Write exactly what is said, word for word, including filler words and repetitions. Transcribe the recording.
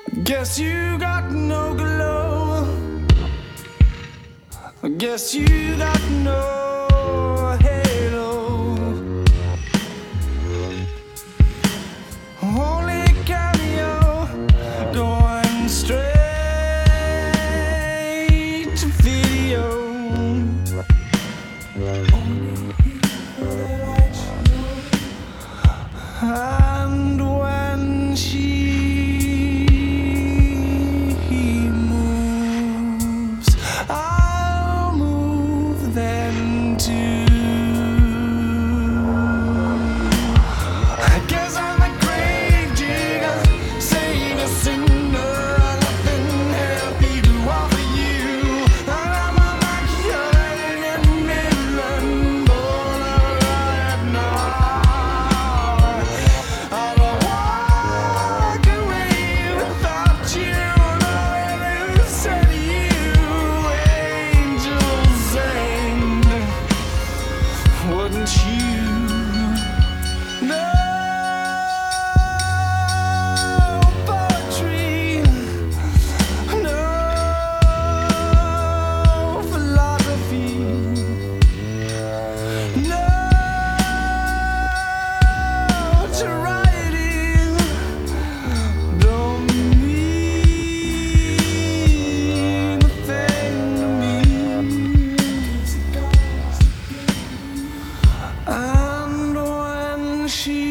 Guess you got no glow. Guess you got no halo. Only cameo going straight to video. And when she moves, I'll move then too. I guess I'm a grave digger, saint, a sinner, nothing healthy to offer you. And I'm a Machiavellian villain, born a riot now. I don't walk away without you, and I will set you, angels and wouldn't you? No poetry, no philosophy, no notoriety don't mean a thing to me. And when she